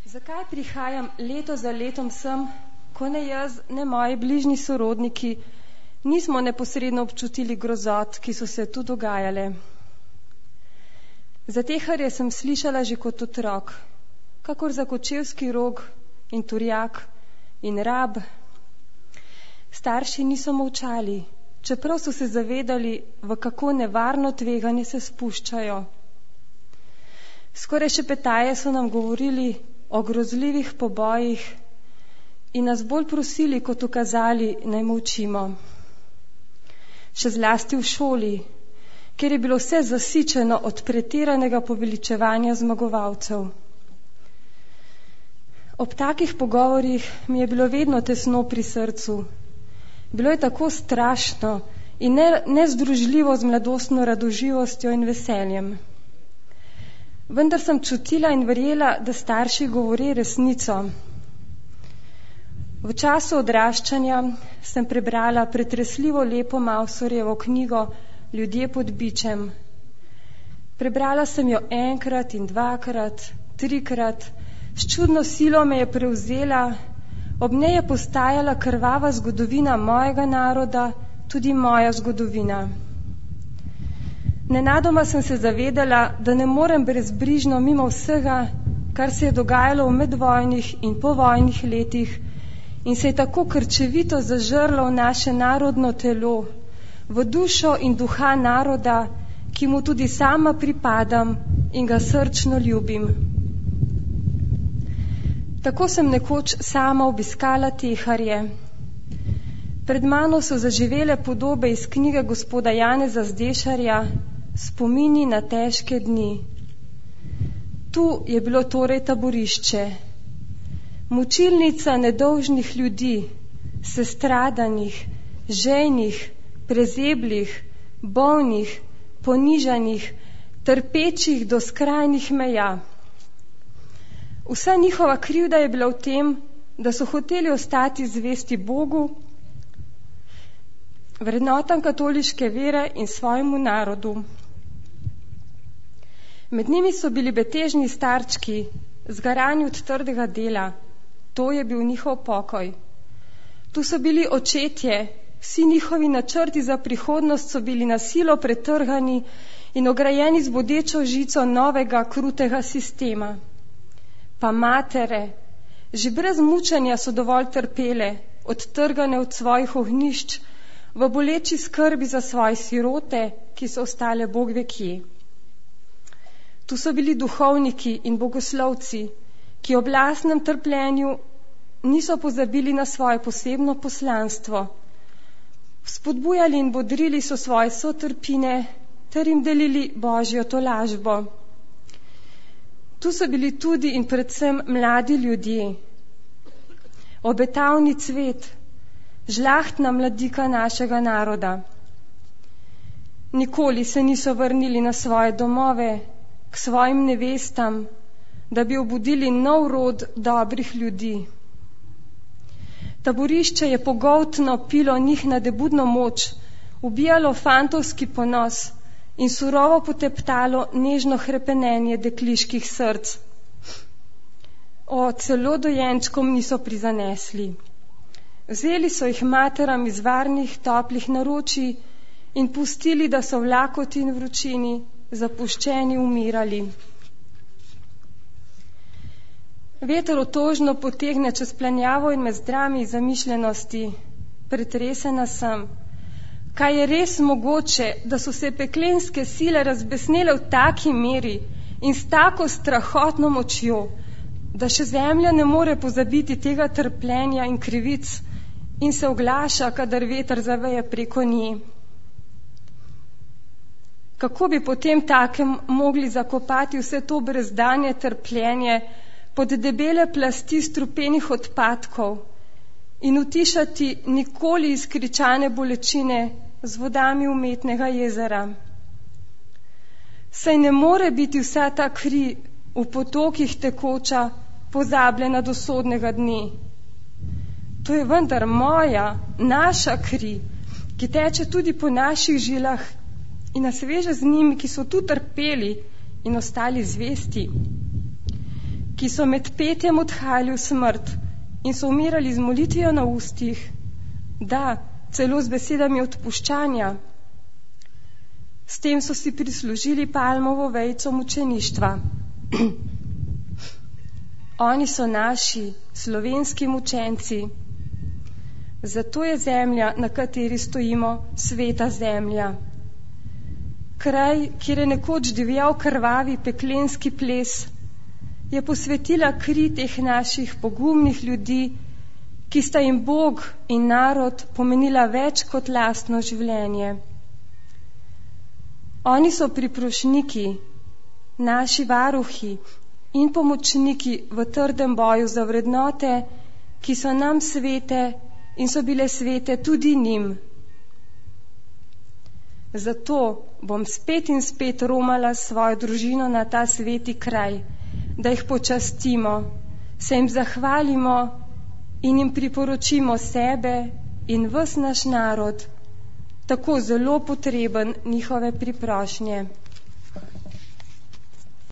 Zakaj prihajam leto za letom sem, ko ne jaz, ne moji bližnji sorodniki nismo neposredno občutili grozot, ki so se tu dogajale? Zateharje sem slišala že kot otrok, kakor za kočevski rog in turjak in rab. Starši niso molčali, čeprav so se zavedali, v kako nevarno tveganje se spuščajo. Skoraj šepetaje so nam govorili o grozljivih pobojih in nas bolj prosili, kot ukazali, naj molčimo. Še zlasti v šoli, kjer je bilo vse zasičeno od pretiranega poveličevanja zmagovalcev. Ob takih pogovorih mi je bilo vedno tesno pri srcu. Bilo je tako strašno in nezdružljivo z mladostno radoživostjo in veseljem. Vendar sem čutila in verjela, da starši govori resnico. V času odraščanja sem prebrala pretresljivo lepo Mausorjevo knjigo Ljudje pod bičem. Prebrala sem jo enkrat in dvakrat, trikrat, s čudno silo me je prevzela, ob njej je postajala krvava zgodovina mojega naroda, tudi moja zgodovina. Nenadoma sem se zavedala, da ne morem brezbrižno mimo vsega, kar se je dogajalo v medvojnih in povojnih letih in se je tako krčevito zažrlo v naše narodno telo, v dušo in duha naroda, ki mu tudi sama pripadam in ga srčno ljubim. Tako sem nekoč sama obiskala Teharje. Pred mano so zaživele podobe iz knjige gospoda Janeza Zdešarja Spomini na težke dni. Tu je bilo torej taborišče, mučilnica nedolžnih ljudi, sestradanih, žejnih, prezeblih, bolnih, ponižanih, trpečih do skrajnih meja. Vsa njihova krivda je bila v tem, da so hoteli ostati zvesti Bogu, vrednotam katoliške vere in svojemu narodu. Med njimi so bili betežni starčki, zgarani od trdega dela. To je bil njihov pokoj. Tu so bili očetje, vsi njihovi načrti za prihodnost so bili na silo pretrgani in ograjeni z bodečo žico novega, krutega sistema. Pa matere, že brez mučenja so dovolj trpele, odtrgane od svojih ognjišč, v boleči skrbi za svoje sirote, ki so ostale Bog ve kje. Tu so bili duhovniki in bogoslovci, ki ob lastnem trpljenju niso pozabili na svoje posebno poslanstvo. Spodbujali in bodrili so svoje sotrpine ter jim delili Božjo tolažbo. Tu so bili tudi in predvsem mladi ljudje, obetavni cvet, žlahtna mladika našega naroda. Nikoli se niso vrnili na svoje domove, k svojim nevestam, da bi obudili nov rod dobrih ljudi. Taborišče je pogoltno pilo njih nadebudno moč, ubijalo fantovski ponos in surovo poteptalo nežno hrepenenje dekliških src. Celo dojenčkom niso prizanesli. Vzeli so jih materam iz varnih, toplih naročij in pustili, da so v lakoti in vročini zapuščeni umirali. Veter otožno potegne čez planjavo in me zdrami zamišljenosti. Pretresena sem. Kaj je res mogoče, da so se peklenske sile razbesnele v taki meri in s tako strahotno močjo, da še zemlja ne more pozabiti tega trpljenja in krivic in se oglaša, kadar veter zaveje preko nje. Kako bi potem takem mogli zakopati vse to brezdanje trpljenje pod debele plasti strupenih odpadkov in utišati nikoli izkričane bolečine z vodami umetnega jezera? Saj ne more biti vsa ta kri v potokih tekoča, pozabljena do sodnega dne. To je vendar moja, naša kri, ki teče tudi po naših žilah in nas veže z njimi, ki so tu trpeli in ostali zvesti. ki so med petjem odhajali v smrt in so umirali z molitvijo na ustih, da, celo z besedami odpuščanja. S tem so si prislužili palmovo vejico mučeništva. Oni so naši, slovenski mučenci. Zato je zemlja, na kateri stojimo, sveta zemlja. Kraj, kjer je nekoč divjal krvavi peklenski ples, je posvetila kri teh naših pogumnih ljudi, ki sta jim Bog in narod pomenila več kot lastno življenje. Oni so priprošniki, naši varuhi in pomočniki v trdem boju za vrednote, ki so nam svete in so bile svete tudi njim. Zato bom spet in spet romala svojo družino na ta sveti kraj, da jih počastimo, se jim zahvalimo in jim priporočimo sebe in ves naš narod, tako zelo potreben njihove priprošnje.